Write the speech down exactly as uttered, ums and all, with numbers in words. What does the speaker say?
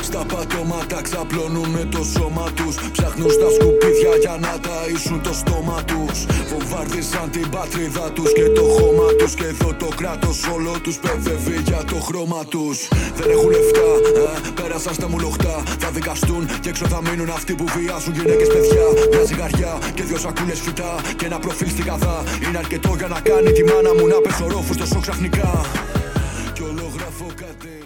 Στα πατώματα ξαπλώνουνε το σώμα τους. Ψάχνουν στα σκουπίδια για να ταΐσουν το στόμα τους. Βομβάρδιζαν την πατρίδα τους και το χώμα τους. Και εδώ το κράτος όλο τους παιδεύει για το χρώμα τους. Δεν έχουν λεφτά, ε, πέρασαν στα μουλοχτά. Θα δικαστούν και έξω θα μείνουν αυτοί που βιάζουν γυναίκες, παιδιά. Μια ζυγαριά και δύο σακούλες φυτά. Και ένα προφίλ στην καδά. Είναι αρκετό για να κάνει τη μάνα μου να πες ορόφους τόσο ξαφνικά. Κι όλο γράφω κάτι.